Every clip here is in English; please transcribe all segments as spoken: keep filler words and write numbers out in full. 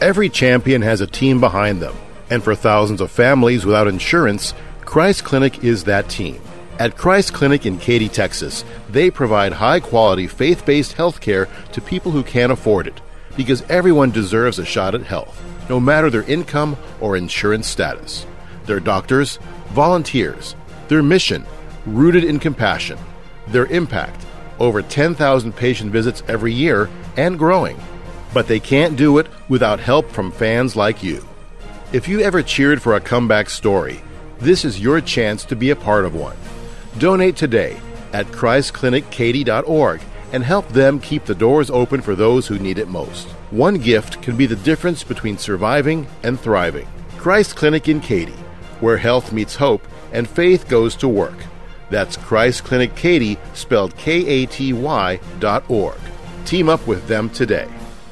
Every champion has a team behind them, and for thousands of families without insurance, Christ Clinic is that team. At Christ Clinic in Katy, Texas, they provide high-quality, faith-based health care to people who can't afford it, because everyone deserves a shot at health, no matter their income or insurance status. Their doctors, volunteers, their mission, rooted in compassion, their impact, over ten thousand patient visits every year and growing. But they can't do it without help from fans like you. If you ever cheered for a comeback story, this is your chance to be a part of one. Donate today at christ clinic katy dot org and help them keep the doors open for those who need it most. One gift can be the difference between surviving and thriving. Christ Clinic in Katy, where health meets hope and faith goes to work. That's Christ Clinic Katy, spelled K A T Y dot org. Team up with them today.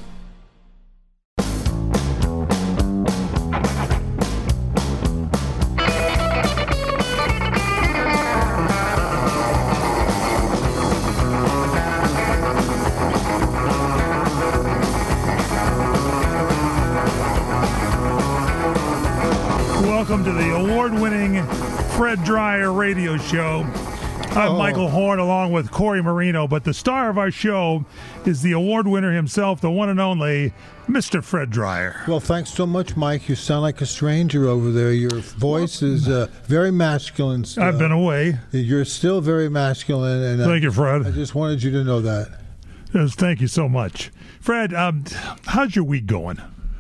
Welcome to the award-winning Fred Dryer radio show. I'm oh. Michael Horn along with Corey Marino, but the star of our show is the award winner himself, the one and only Mister Fred Dryer. Well, thanks so much, Mike. You sound like a stranger over there. Your voice is uh, very masculine still. I've been away. You're still very masculine. And, uh, Thank you, Fred. I just wanted you to know that. Yes, thank you so much. Fred, um, how's your week going?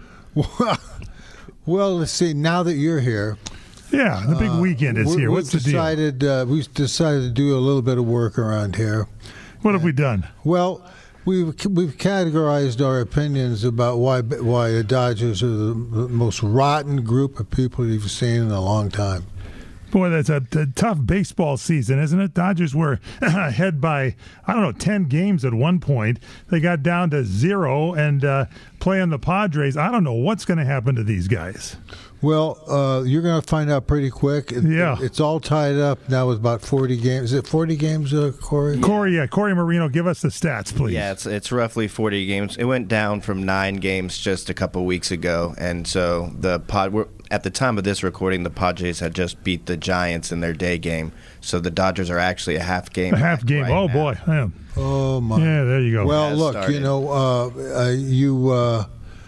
Well, well, let's see. Now that you're here. Yeah, the big weekend is uh, here. What's the decided, deal? Uh, we've decided to do a little bit of work around here. What have we done? Well, we've we've categorized our opinions about why why the Dodgers are the most rotten group of people you've seen in a long time. Boy, that's a, a tough baseball season, isn't it? Dodgers were ahead by, I don't know, ten games at one point. They got down to zero and uh, playing the Padres. I don't know what's going to happen to these guys. Well, uh, you're going to find out pretty quick. It, yeah. It's all tied up now with about forty games. Is it forty games, uh, Corey? Yeah. Corey, yeah. Corey Marino, give us the stats, please. Yeah, it's it's roughly forty games. It went down from nine games just a couple weeks ago. And so the pod, we're, at the time of this recording, the Padres had just beat the Giants in their day game. So the Dodgers are actually a half game. A half game. Right oh, now. boy. Yeah. Oh, my. Yeah, there you go. Well, Has look, started. you know, uh, uh, you... Uh,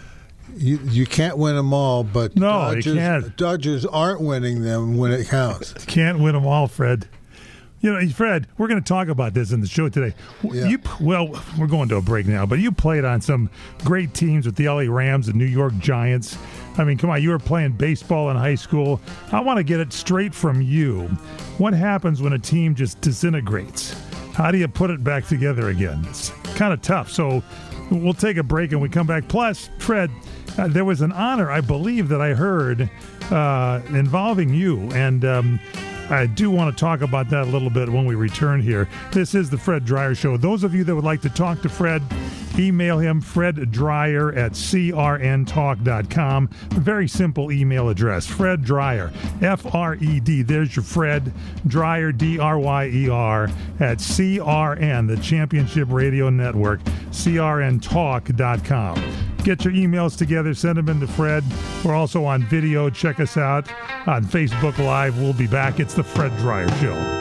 You you can't win them all, but no, Dodgers, you can't. Dodgers aren't winning them when it counts. Can't win them all, Fred. You know, Fred, we're going to talk about this in the show today. Yeah. You, well, we're going to a break now, but you played on some great teams with the L A Rams and New York Giants. I mean, come on, you were playing baseball in high school. I want to get it straight from you. What happens when a team just disintegrates? How do you put it back together again? It's kind of tough. So we'll take a break and we come back. Plus, Fred, uh, there was an honor, I believe, that I heard uh, involving you. And um, I do want to talk about that a little bit when we return here. This is the Fred Dryer Show. Those of you that would like to talk to Fred, email him, fred dryer at c r n talk dot com. A very simple email address, Fred Dryer, F R E D. There's your Fred Dryer, D R Y E R, at C R N, the Championship Radio Network, c r n talk dot com. Get your emails together, send them in to Fred. We're also on video. Check us out on Facebook Live. We'll be back. It's the Fred Dryer Show.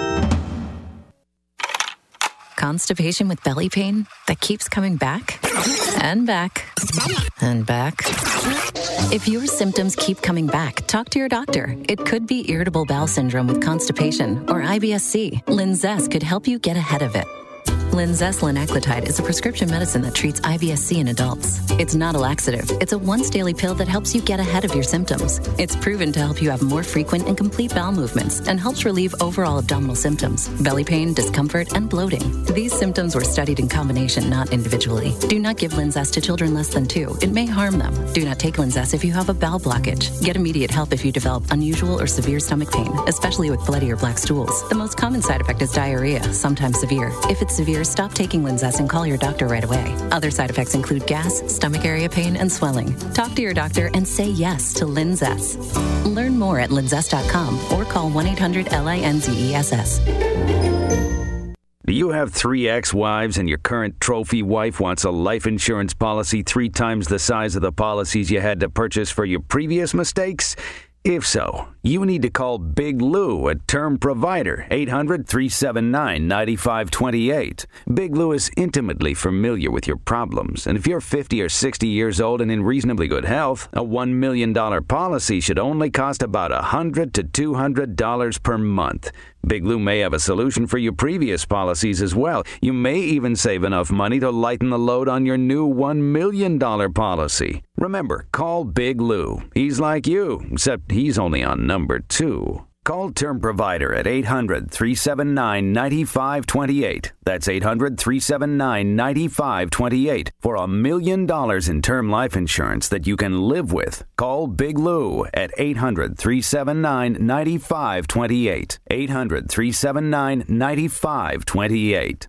Constipation with belly pain that keeps coming back and back and back. If your symptoms keep coming back, talk to your doctor. It could be irritable bowel syndrome with constipation or I B S C. Linzess could help you get ahead of it. Linzess linaclotide is a prescription medicine that treats I B S C in adults. It's not a laxative. It's a once-daily pill that helps you get ahead of your symptoms. It's proven to help you have more frequent and complete bowel movements and helps relieve overall abdominal symptoms, belly pain, discomfort, and bloating. These symptoms were studied in combination, not individually. Do not give Linzess to children less than two. It may harm them. Do not take Linzess if you have a bowel blockage. Get immediate help if you develop unusual or severe stomach pain, especially with bloody or black stools. The most common side effect is diarrhea, sometimes severe. If it's severe, stop taking Linzess and call your doctor right away. Other side effects include gas, stomach area pain, and swelling. Talk to your doctor and say yes to Linzess. Learn more at linzess dot com or call one eight hundred L I N Z E S S. Do you have three ex-wives and your current trophy wife wants a life insurance policy three times the size of the policies you had to purchase for your previous mistakes? If so, you need to call Big Lou, a term provider, eight hundred, three seven nine, nine five two eight. Big Lou is intimately familiar with your problems, and if you're fifty or sixty years old and in reasonably good health, a one million dollars policy should only cost about one hundred to two hundred dollars per month. Big Lou may have a solution for your previous policies as well. You may even save enough money to lighten the load on your new one million dollars policy. Remember, call Big Lou. He's like you, except he's only on number two. Call Term Provider at eight hundred, three seven nine, nine five two eight. That's eight hundred, three seven nine, nine five two eight for a million dollars in term life insurance that you can live with. Call Big Lou at eight hundred, three seven nine, nine five two eight. eight hundred, three seven nine, nine five two eight.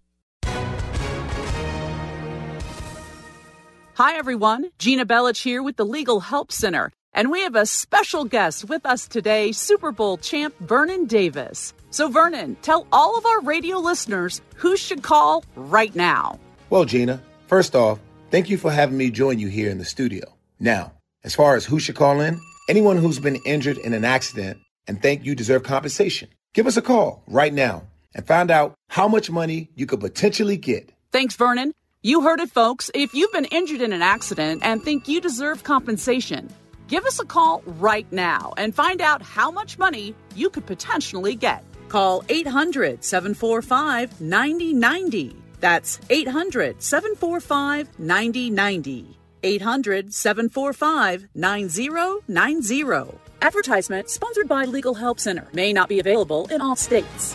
Hi, everyone. Gina Bellich here with the Legal Help Center. And we have a special guest with us today, Super Bowl champ Vernon Davis. So, Vernon, tell all of our radio listeners who should call right now. Well, Gina, first off, thank you for having me join you here in the studio. Now, as far as who should call in, anyone who's been injured in an accident and think you deserve compensation, give us a call right now and find out how much money you could potentially get. Thanks, Vernon. You heard it, folks. If you've been injured in an accident and think you deserve compensation, give us a call right now and find out how much money you could potentially get. Call eight hundred, seven four five, nine zero nine zero. That's eight hundred, seven four five, nine zero nine zero. eight hundred, seven four five, nine zero nine zero. Advertisement sponsored by Legal Help Center. May not be available in all states.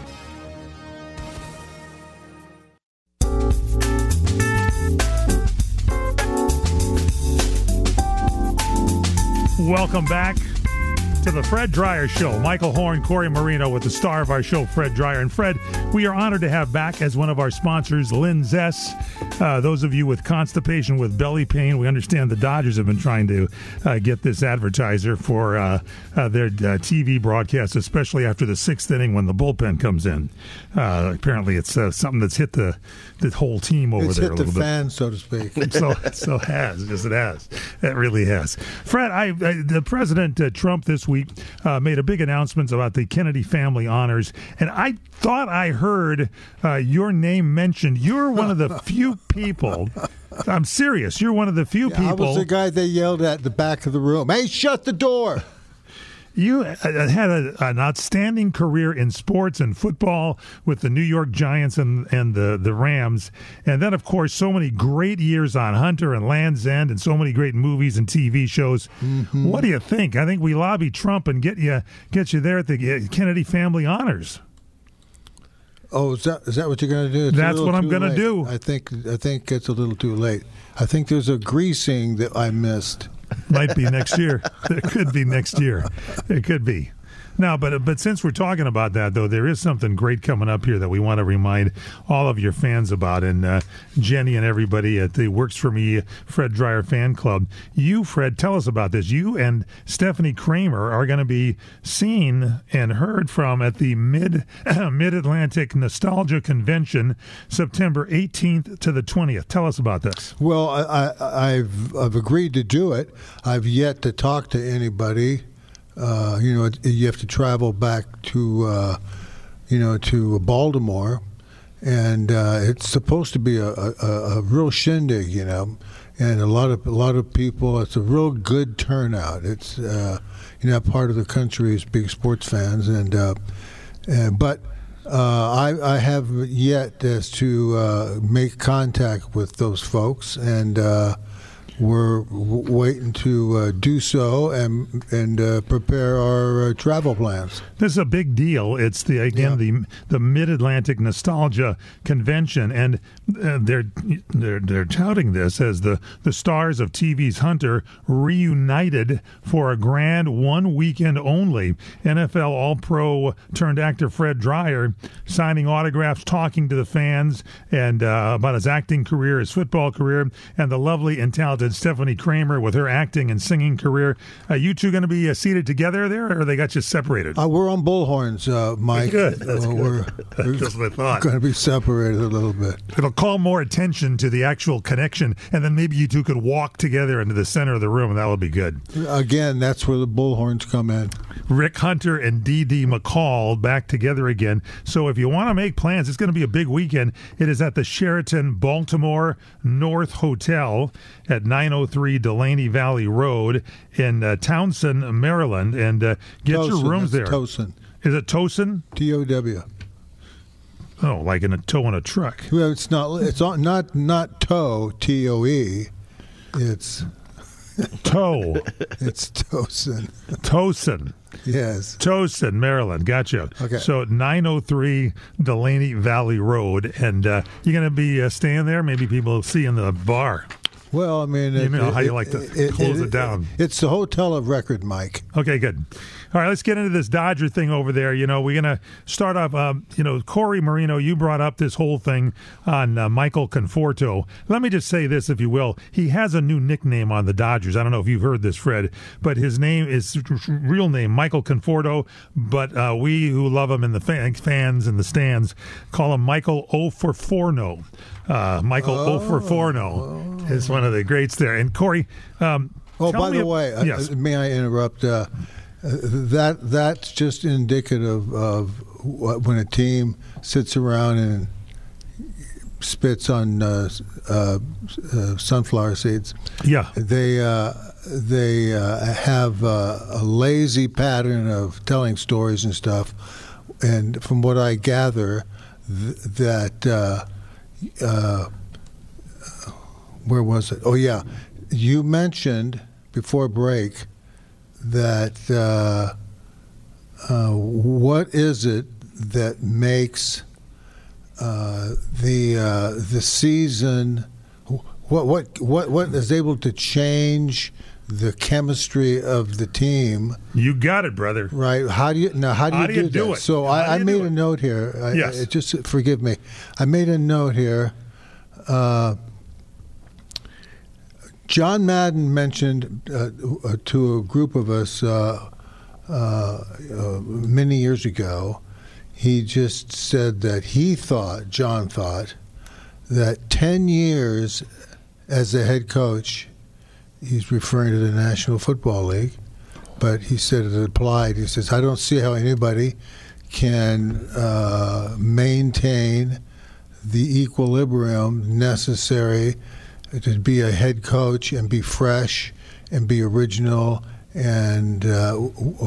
Welcome back to the Fred Dreyer Show. Michael Horn, Corey Marino with the star of our show, Fred Dreyer. And Fred, we are honored to have back as one of our sponsors, Linzess. Uh, those of you with constipation, with belly pain, we understand the Dodgers have been trying to uh, get this advertiser for uh, uh, their uh, T V broadcast, especially after the sixth inning when the bullpen comes in. Uh, apparently, it's uh, something that's hit the, the whole team over it's there. It's hit the fan, so to speak. so, so has. Yes, it has. It really has. Fred, I, I the President uh, Trump this week uh, made a big announcement about the Kennedy Family Honors, and I thought I heard uh, your name mentioned. You're one of the few people. I'm serious. You're one of the few yeah, people. I was the guy they yelled at the back of the room. Hey, shut the door. You had a, an outstanding career in sports and football with the New York Giants and, and the, the Rams. And then, of course, so many great years on Hunter and Land's End and so many great movies and T V shows. Mm-hmm. What do you think? I think we lobby Trump and get you get you there at the Kennedy Family Honors. Oh, is that is that what you're going to do? It's That's what I'm going to do. I think I think it's a little too late. I think there's a greasing that I missed. Might be next year. It could be next year. It could be. Now, but but since we're talking about that, though, there is something great coming up here that we want to remind all of your fans about. And uh, Jenny and everybody at the Works For Me Fred Dreyer Fan Club, you, Fred, tell us about this. You and Stephanie Kramer are going to be seen and heard from at the Mid Mid-Atlantic Nostalgia Convention, September eighteenth to the twentieth. Tell us about this. Well, I, I, I've I've agreed to do it. I've yet to talk to anybody. Uh, you know, you have to travel back to, uh, you know, to Baltimore, and uh, it's supposed to be a, a, a real shindig, you know, and a lot of a lot of people. It's a real good turnout. It's uh, you know, part of the country is big sports fans, and uh, and but uh, I I have yet as to uh, make contact with those folks, and. Uh, We're w- waiting to uh, do so and and uh, prepare our uh, travel plans. This is a big deal. It's the again yeah. the the Mid-Atlantic Nostalgia Convention, and uh, they're they're they're touting this as the the stars of T V's Hunter reunited for a grand one weekend only. N F L All-Pro turned actor Fred Dreyer signing autographs, talking to the fans, and uh, about his acting career, his football career, and the lovely and talented and Stephanie Kramer with her acting and singing career. Are you two going to be uh, seated together there, or they got you separated? Uh, we're on bullhorns, uh, Mike. That's good. That's uh, good. We're, we're That's what I thought. going to be separated a little bit. It'll call more attention to the actual connection, and then maybe you two could walk together into the center of the room, and that would be good. Again, that's where the bullhorns come in. Rick Hunter and Dee Dee McCall back together again. So if you want to make plans, it's going to be a big weekend. It is at the Sheraton Baltimore North Hotel at nine oh three Delaney Valley Road in uh, Townsend, Maryland. And uh, get Towson, your rooms there. that's Towson. Is it Towson? T O W. Oh, like in a tow in a truck. Well, it's not. It's not not tow. T O E. It's Tow. it's Towson. Towson. Yes. Towson, Maryland. Gotcha. Okay. So nine oh three Delaney Valley Road. And uh, you're going to be uh, staying there? Maybe people will see you in the bar. Well, I mean, You it, know how it, you like to it, close it down. It's the hotel of record, Mike. Okay, good. All right, let's get into this Dodger thing over there. You know, we're going to start off, um, you know, Corey Marino, you brought up this whole thing on uh, Michael Conforto. Let me just say this, if you will. He has a new nickname on the Dodgers. I don't know if you've heard this, Fred, but his name is real name, Michael Conforto, but uh, we who love him in the fan, fans in the stands call him Michael O for Forno. Uh, Michael oh, O for Forno oh. is one of the greats there. And Corey, um, oh, by the a, way, yes. uh, may I interrupt? Uh, that that's just indicative of what, when a team sits around and spits on uh, uh, uh, sunflower seeds. Yeah, they uh, they uh, have uh, a lazy pattern of telling stories and stuff. And from what I gather, th- that. Uh, Uh, where was it? Oh, yeah. You mentioned before break that uh, uh, what is it that makes uh, the uh, the season what what what what is able to change the chemistry of the team? You got it, brother. Right? How do you now? How do you, how do, you do, do that? it? So how I, I made a it? note here. I, yes. I, just forgive me. I made a note here. Uh, John Madden mentioned uh, to a group of us uh, uh, uh, many years ago. He just said that he thought, John thought, that ten years as a head coach. He's referring to the National Football League, but he said it applied. He says, I don't see how anybody can uh, maintain the equilibrium necessary to be a head coach and be fresh and be original and uh,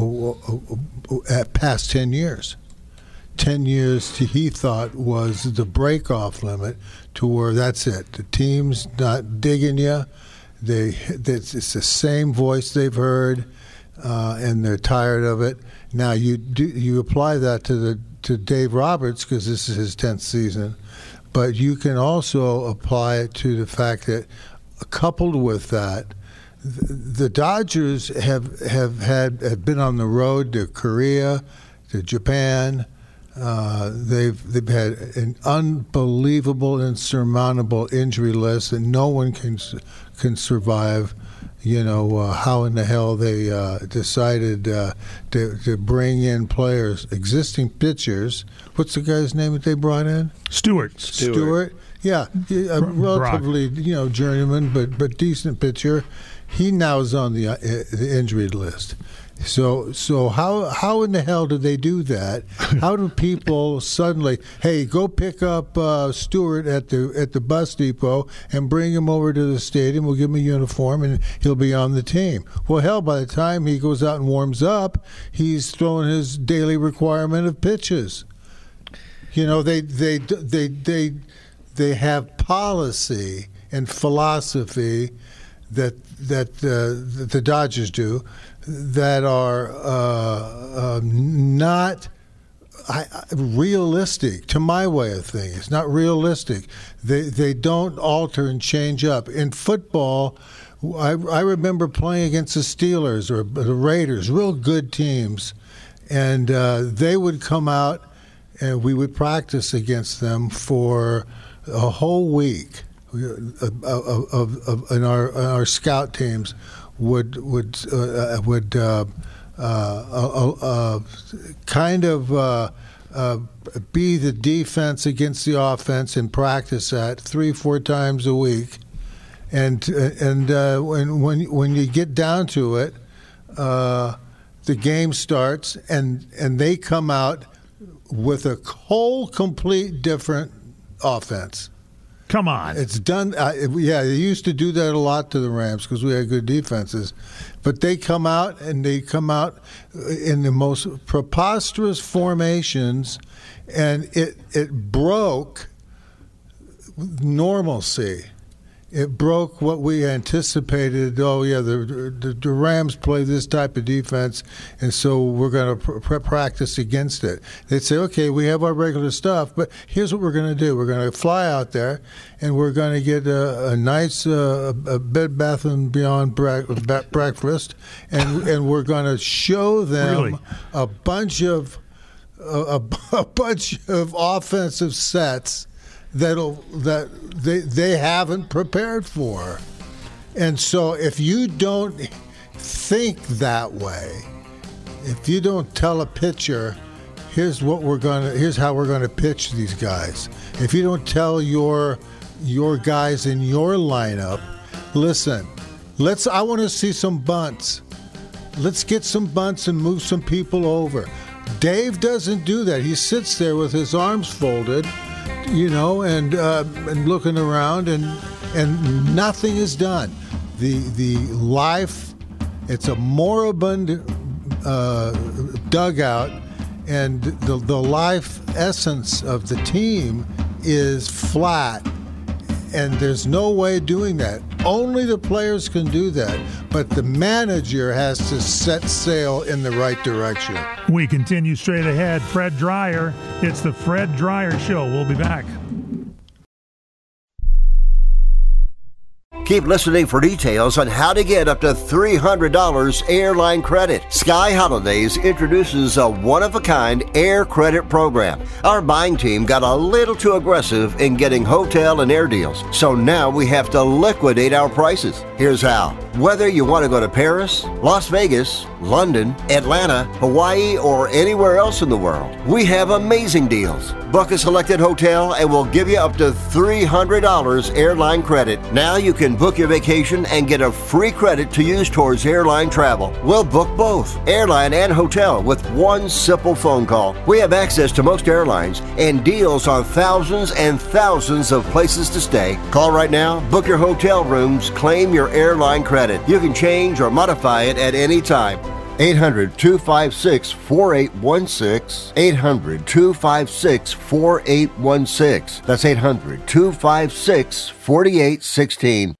at past ten years. ten years, he thought, was the break-off limit to where that's it. The team's not digging you. They, it's the same voice they've heard, uh, and they're tired of it. Now you do, you apply that to the to Dave Roberts because this is his tenth season, but you can also apply it to the fact that, coupled with that, the, the Dodgers have have had have been on the road to Korea, to Japan. Uh, they've they've had an unbelievable, insurmountable injury list, and no one can can survive. You know uh, how in the hell they uh, decided uh, to to bring in players, existing pitchers. What's the guy's name that they brought in? Stewart. Stewart. Stewart. Yeah, a relatively Brock. you know journeyman, but but decent pitcher. He now is on the, uh, the injury list. So, so how how in the hell do they do that? How do people suddenly, hey, go pick up uh, Stewart at the at the bus depot and bring him over to the stadium? We'll give him a uniform and he'll be on the team. Well, hell, by the time he goes out and warms up, he's throwing his daily requirement of pitches. You know, they they they they they have policy and philosophy that that uh, the Dodgers do. That are uh, uh, not I, realistic to my way of thinking. It's not realistic. They they don't alter and change up. In football, I, I remember playing against the Steelers or the Raiders, real good teams, and uh, they would come out and we would practice against them for a whole week. of, of, of in our in our scout teams would would uh, would uh, uh, uh, uh, kind of uh, uh, be the defense against the offense and practice that three four times a week, and and uh, when when when you get down to it, uh, the game starts and and they come out with a whole complete different offense. Come on. It's done. Uh, yeah, they used to do that a lot to the Rams because we had good defenses. But they come out, and they come out in the most preposterous formations, and it it broke normalcy. It broke what we anticipated. Oh, yeah, the, the, the Rams play this type of defense, and so we're going to pr- practice against it. They'd say, okay, we have our regular stuff, but here's what we're going to do. We're going to fly out there, and we're going to get a, a nice uh, a Bed Bath and Beyond bre- breakfast, and and we're going to show them really? a bunch of a, a bunch of offensive sets that'll that they they haven't prepared for. And so if you don't think that way, if you don't tell a pitcher, here's what we're gonna here's how we're gonna pitch these guys. If you don't tell your your guys in your lineup, listen, let's I want to see some bunts. Let's get some bunts and move some people over. Dave doesn't do that. He sits there with his arms folded, you know, and uh, and looking around, and and nothing is done. The the life, it's a moribund uh, dugout, and the the life essence of the team is flat, and there's no way of doing that. Only the players can do that, but the manager has to set sail in the right direction. We continue straight ahead. Fred Dreyer. It's the Fred Dreyer Show. We'll be back. Keep listening for details on how to get up to three hundred dollars airline credit. Sky Holidays introduces a one-of-a-kind air credit program. Our buying team got a little too aggressive in getting hotel and air deals, so now we have to liquidate our prices. Here's how. Whether you want to go to Paris, Las Vegas, London, Atlanta, Hawaii, or anywhere else in the world, we have amazing deals. Book a selected hotel and we'll give you up to three hundred dollars airline credit. Now you can book your vacation and get a free credit to use towards airline travel. We'll book both, airline and hotel, with one simple phone call. We have access to most airlines and deals on thousands and thousands of places to stay. Call right now, book your hotel rooms, claim your airline credit. You can change or modify it at any time. eight hundred, two five six, four eight one six. eight hundred, two five six, four eight one six. That's eight hundred, two five six, four eight one six.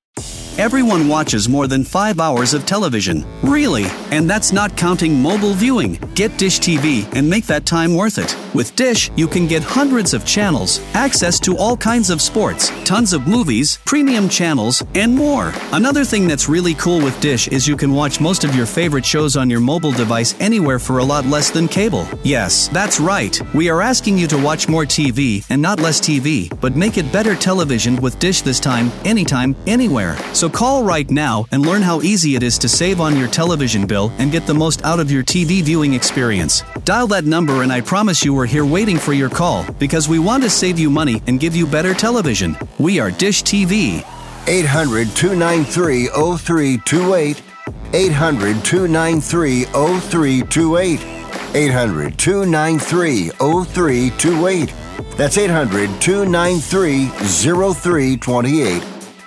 Everyone watches more than five hours of television. Really? And that's not counting mobile viewing. Get Dish T V and make that time worth it. With Dish, you can get hundreds of channels, access to all kinds of sports, tons of movies, premium channels, and more. Another thing that's really cool with Dish is you can watch most of your favorite shows on your mobile device anywhere for a lot less than cable. Yes, that's right. We are asking you to watch more T V and not less T V, but make it better television with Dish this time, anytime, anywhere. So call right now and learn how easy it is to save on your television bill and get the most out of your T V viewing experience. Dial that number and I promise you we're here waiting for your call because we want to save you money and give you better television. We are Dish T V. eight hundred, two nine three, zero three two eight. eight hundred, two nine three, zero three two eight. eight hundred, two nine three, zero three two eight. That's eight hundred, two nine three, zero three two eight.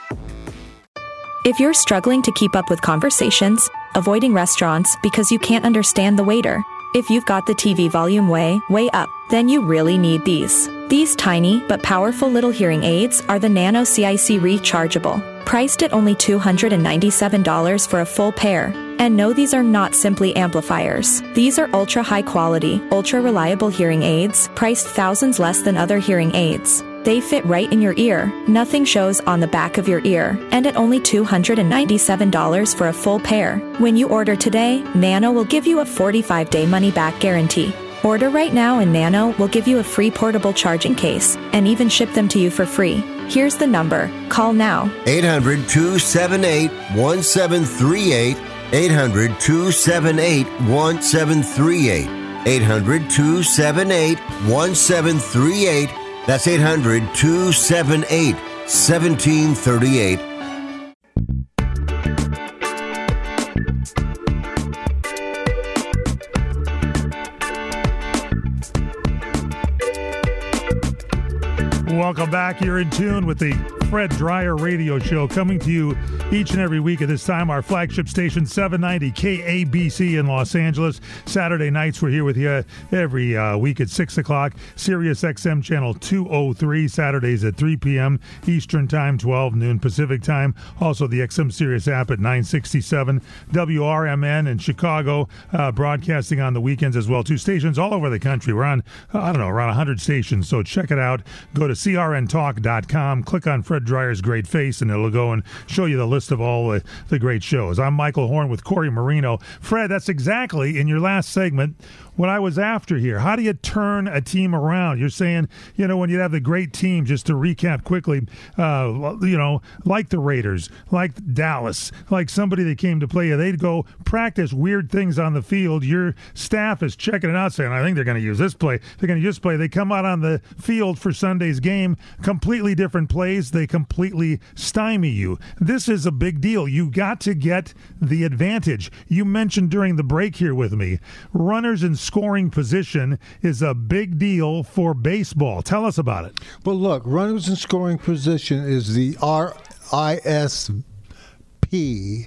If you're struggling to keep up with conversations, avoiding restaurants because you can't understand the waiter, if you've got the T V volume way, way up, then you really need these. These tiny but powerful little hearing aids are the Nano C I C Rechargeable, priced at only two hundred ninety-seven dollars for a full pair. And no, these are not simply amplifiers. These are ultra high quality, ultra reliable hearing aids, priced thousands less than other hearing aids. They fit right in your ear, nothing shows on the back of your ear, and at only two hundred ninety-seven dollars for a full pair. When you order today, Nano will give you a forty-five day money-back guarantee. Order right now and Nano will give you a free portable charging case, and even ship them to you for free. Here's the number. Call now. eight hundred, two seven eight, one seven three eight. eight hundred, two seven eight, one seven three eight. eight hundred, two seven eight, one seven three eight. That's eight hundred, two seven eight, one seven three eight. Welcome back. You're in tune with the Fred Dreyer Radio Show, coming to you each and every week at this time. Our flagship station, seven ninety K A B C in Los Angeles. Saturday nights, we're here with you every uh, week at six o'clock. Sirius X M channel two oh three, Saturdays at three p.m. Eastern Time, twelve noon Pacific Time. Also, the X M Sirius app at nine sixty-seven. W R M N in Chicago, uh, broadcasting on the weekends as well. Two stations all over the country. We're on, uh, I don't know, around one hundred stations. So check it out. Go to C R N talk dot com. Click on Fred Dreyer's great face, and it'll go and show you the list of all the, the great shows. I'm Michael Horn with Corey Marino. Fred, that's exactly in your last segment what I was after here. How do you turn a team around? You're saying, you know, when you have the great team, just to recap quickly, uh, you know, like the Raiders, like Dallas, like somebody that came to play you, they'd go practice weird things on the field. Your staff is checking it out, saying, I think they're going to use this play. They're going to use this play. They come out on the field for Sunday's game, completely different plays. They completely stymie you. This is a big deal. You got to get the advantage. You mentioned during the break here with me, runners in scoring position is a big deal for baseball. Tell us about it. Well, look, runners in scoring position is the R I S P.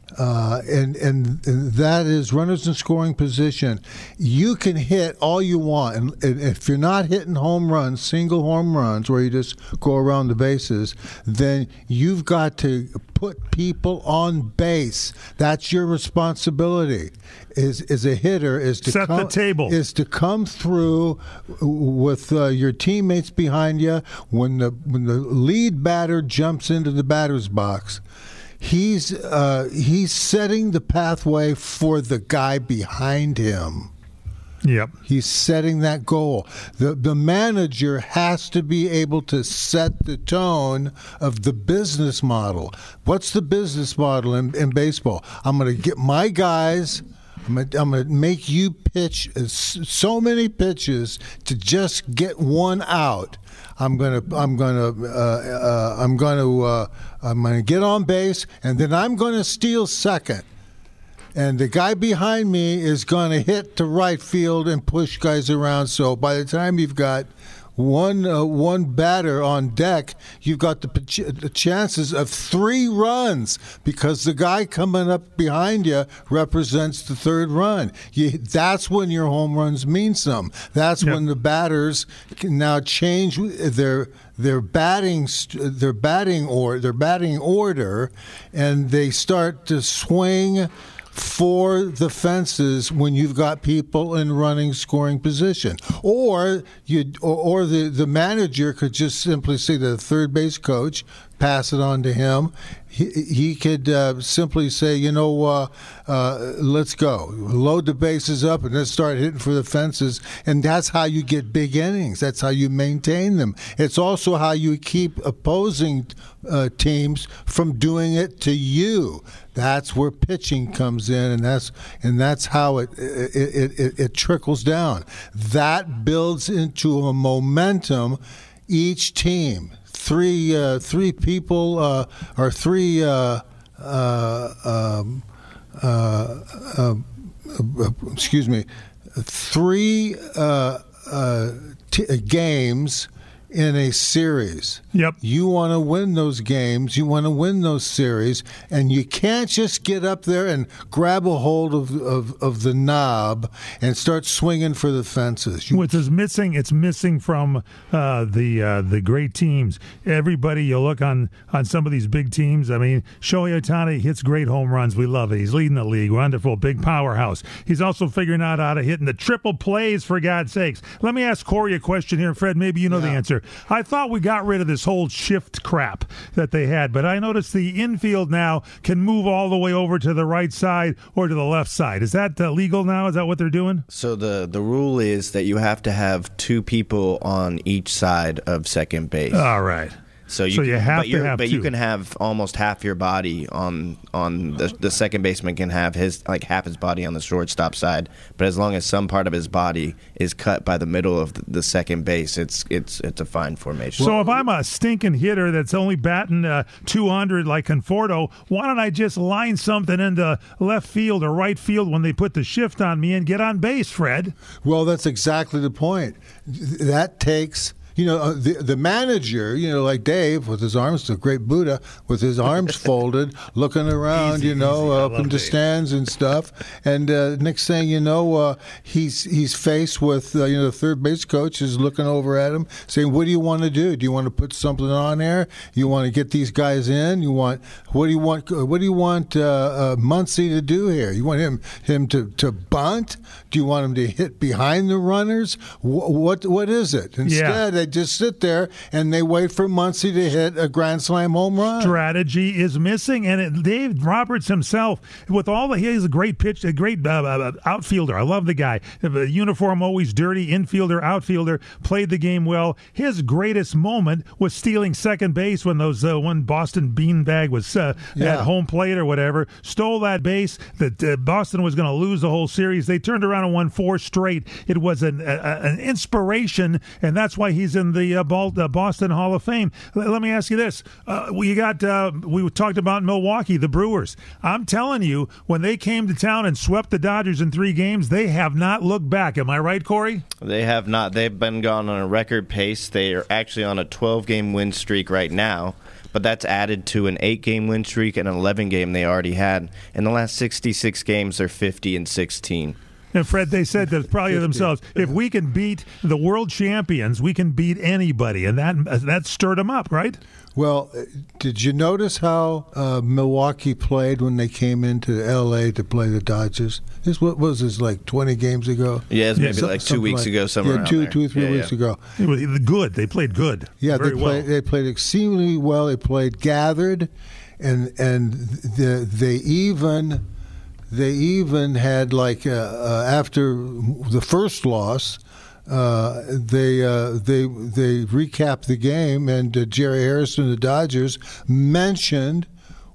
Uh, and, and and that is runners in scoring position. You can hit all you want, and, and if you're not hitting home runs, single home runs, where you just go around the bases, then you've got to put people on base. That's your responsibility. Is is a hitter is to set come, the table. Is to come through with uh, your teammates behind you when the when the lead batter jumps into the batter's box. He's uh, he's setting the pathway for the guy behind him. Yep. He's setting that goal. The the manager has to be able to set the tone of the business model. What's the business model in, in baseball? I'm going to get my guys, I'm going I'm to make you pitch so many pitches to just get one out. I'm gonna, I'm gonna, uh, uh, I'm gonna, uh, I'm gonna get on base, and then I'm gonna steal second, and the guy behind me is gonna hit to right field and push guys around. So by the time you've got one, uh, one batter on deck, you've got the, the chances of three runs because the guy coming up behind you represents the third run. You, that's when your home runs mean something. That's yep. when the batters can now change their their batting their batting or their batting order, and they start to swing for the fences when you've got people in running scoring position. Or you or, or the, the manager could just simply say to the third base coach, pass it on to him. He, he could uh, simply say, you know, uh, uh, let's go. Load the bases up and then start hitting for the fences. And that's how you get big innings. That's how you maintain them. It's also how you keep opposing uh, teams from doing it to you. That's where pitching comes in, and that's and that's how it it, it, it, it trickles down. That builds into a momentum. Each team, three uh, three people uh, or three uh, uh, um, uh, uh, uh, excuse me, three uh, uh, t- games in a series. Yep. You want to win those games. You want to win those series, and you can't just get up there and grab a hold of of, of the knob and start swinging for the fences. You, Which is missing. It's missing from uh, the uh, the great teams. Everybody, you look on on some of these big teams. I mean, Shohei Ohtani hits great home runs. We love it. He's leading the league. Wonderful, big powerhouse. He's also figuring out how to hit in the triple plays. For God's sakes, let me ask Corey a question here, Fred. Maybe you know yeah. the answer. I thought we got rid of this whole shift crap that they had, but I noticed the infield now can move all the way over to the right side or to the left side. Is that uh, legal now? Is that what they're doing? So the, the rule is that you have to have two people on each side of second base. All right. So you, so you can, have but to you're, have But two. you can have almost half your body on on the the second baseman can have his like half his body on the shortstop side. But as long as some part of his body is cut by the middle of the, the second base, it's it's it's a fine formation. So if I'm a stinking hitter that's only batting uh, two hundred like Conforto, why don't I just line something into left field or right field when they put the shift on me and get on base, Fred? Well, that's exactly the point. That takes, you know, uh, the the manager, you know, like Dave with his arms, the great Buddha, with his arms folded, looking around, Easy, you know, easy. I up love in the Dave. stands and stuff. And uh, next thing you know, uh, he's he's faced with, uh, you know, the third base coach is looking over at him, saying, "What do you want to do? Do you want to put something on there? You want to get these guys in? You want what do you want? What do you want uh, uh, Muncy to do here? You want him him to, to bunt? Do you want him to hit behind the runners? Wh- what what is it? Instead, they just sit there and they wait for Muncy to hit a grand slam home run. Strategy is missing, and it, Dave Roberts himself, with all the, he's a great pitch, a great uh, uh, outfielder. I love the guy. The uniform always dirty, infielder, outfielder, played the game well. His greatest moment was stealing second base when those uh, one Boston beanbag was uh, Yeah. at home plate or whatever. Stole that base. That uh, Boston was going to lose the whole series. They turned around and won four straight. It was an, a, an inspiration, and that's why he's in the uh, Bal- uh, Boston Hall of Fame. L- let me ask you this: uh, we got uh, we talked about Milwaukee, the Brewers. I'm telling you, when they came to town and swept the Dodgers in three games, they have not looked back. Am I right, Corey? They have not. They've been gone on a record pace. They are actually on a twelve-game win streak right now, but that's added to an eight-game win streak and an eleven-game they already had. In the last sixty-six games, they're fifty and sixteen. And Fred, they said that probably to themselves, if we can beat the world champions, we can beat anybody, and that that stirred them up, right? Well, uh, did you notice how uh, Milwaukee played when they came into L A to play the Dodgers? This what was this like twenty games ago? Yeah, it's maybe So- like two something weeks like- ago, somewhere yeah, around two, there. two, three Yeah, weeks yeah. ago. It was good. They played good. Yeah, Very they played. well. They played exceedingly well. They played gathered, and and the, they even they even had like uh, uh, after the first loss. Uh, they uh, they they recapped the game, and uh, Jerry Harrison, the Dodgers, mentioned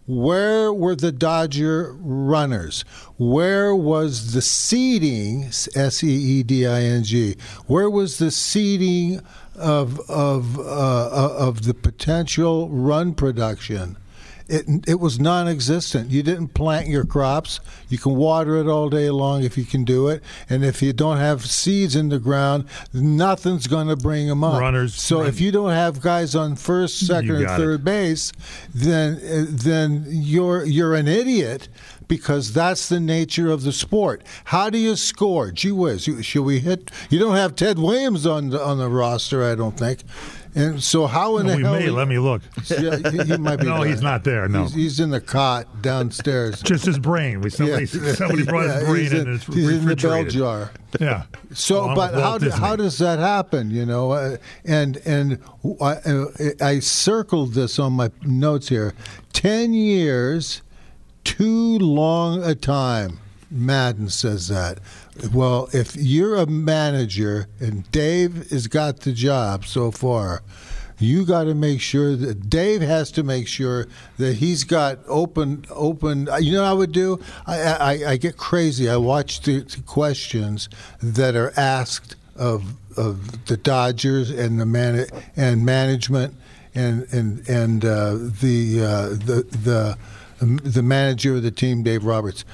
where were the Dodger runners? Where was the seeding? S E E D I N G. Where was the seeding of of uh, of the potential run production? It it was non-existent. You didn't plant your crops. You can water it all day long if you can do it, and if you don't have seeds in the ground, nothing's going to bring them up. Runners, So run. if you don't have guys on first, second, You or got third it. base, then uh, then you're you're an idiot, because that's the nature of the sport. How do you score? Gee whiz, you- should we hit? You don't have Ted Williams on the, on the roster, I don't think. And so how in No, the we hell? may. Let me look. Yeah, he, he might be. No, there. he's not there. No. he's, he's in the cot downstairs. Just his brain. We somebody, Yeah. somebody brought Yeah, his brain he's in in, and it's he's in the bell refrigerated. jar. Yeah. So, Along but with how Walt do, Disney. how does that happen? You know, uh, and and I, uh, I circled this on my notes here. Ten years, too long a time. Madden says that. Well, if you're a manager and Dave has got the job so far, you got to make sure that Dave has to make sure that he's got open, open. You know what I would do? I, I, I get crazy. I watch the, the questions that are asked of of the Dodgers and the man and management and and and uh, the uh, the the the manager of the team, Dave Roberts,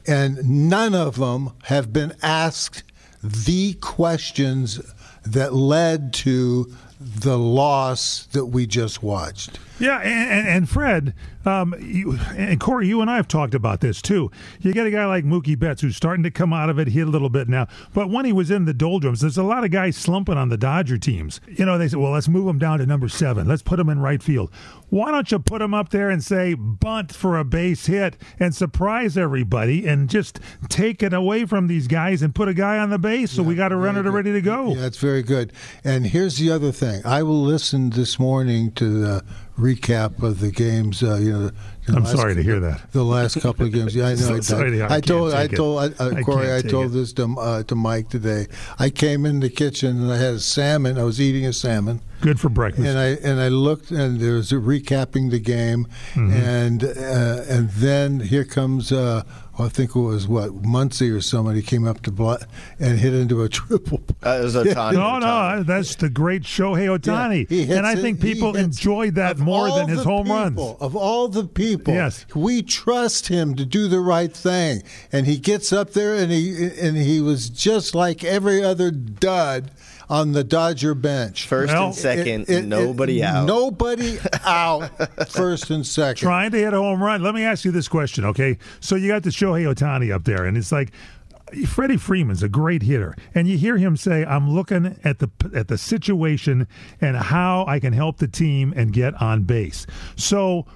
and none of them have been asked the questions that led to the loss that we just watched. Yeah, and, and, and Fred, um, you, and Corey, you and I have talked about this too. You get a guy like Mookie Betts who's starting to come out of it, hit a little bit now. But when he was in the doldrums, there's a lot of guys slumping on the Dodger teams. You know, they said, well, let's move him down to number seven. Let's put him in right field. Why don't you put him up there and say bunt for a base hit and surprise everybody and just take it away from these guys and put a guy on the base so we got a runner ready to go? Yeah, that's very good. And here's the other thing. I will listen this morning to the recap of the games. Uh, you know, the I'm last- sorry to hear that. The last couple of games. Yeah, I know. So I, sorry to hear- I I told. can't I take it. told. Uh, I Corey. can't I take told it. this to uh, to Mike today. I came in the kitchen and I had a salmon. I was eating a salmon, Good for breakfast. And I and I looked, and there was a recapping the game, mm-hmm. and uh, and then here comes uh, I think it was what Muncy or somebody came up to block and hit into a triple. Uh, it was Ohtani. no, no, that's the great Shohei Ohtani, yeah, and I think people enjoyed that more than his home people, runs. Of all the people, yes, we trust him to do the right thing, and he gets up there and he and he was just like every other dud on the Dodger bench. First well, and second, it, it, nobody it, out. Nobody out, first and second. Trying to hit a home run. Let me ask you this question, okay? So you got the Shohei Ohtani up there, and it's like Freddie Freeman's a great hitter, and you hear him say, I'm looking at the at the situation and how I can help the team and get on base. So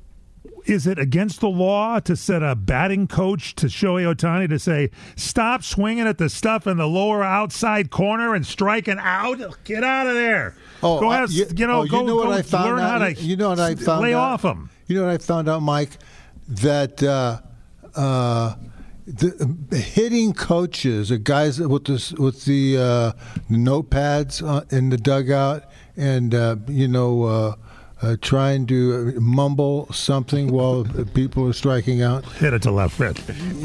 is it against the law to set a batting coach to Shohei Ohtani to say, stop swinging at the stuff in the lower outside corner and striking out? Get out of there. Oh, go have, you, you know, oh, go, you know what go I found learn out? how to you know what I found lay out? off him. You know what I found out, Mike? That uh, uh, the hitting coaches, the guys with the, with the uh, notepads uh, in the dugout and, uh, you know, uh, Uh, trying to mumble something while people are striking out. Hit it to left field.